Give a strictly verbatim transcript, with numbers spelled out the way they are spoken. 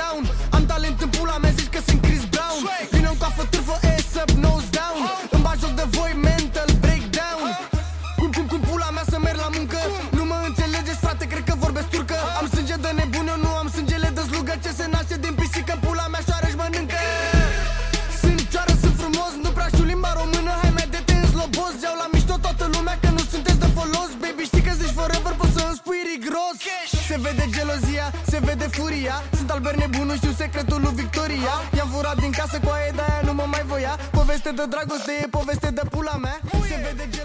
down. Am talent în pula mea, zici că sunt Chris Brown. Vino-mi coafă târfă, ass up, nose down. Îmi bag joc de voi, mental breakdown. Cum, cum, cum pula mea să merg la muncă? Nu mă înțelegeți, frate, cred că vorbesc turcă. Am sânge de nebun, eu nu am sângele de slugă. Ce se naște din pisică, pula mea șoară-și mănâncă. Sunt cioară, sunt frumos, nu prea știu limba română. Hai mai de te înslobos, iau la mișto toată lumea că nu sunteți de folos. Baby, știi că zici forever, poți să îmi spui rigros. Se vede gelozia, se vede furia. Sunt Albert nebunul, știu secretul lui Victoria. I-am furat din casă cu aia, de-aia nu mă mai voia. Poveste de dragoste, e poveste de pula mea. Se vede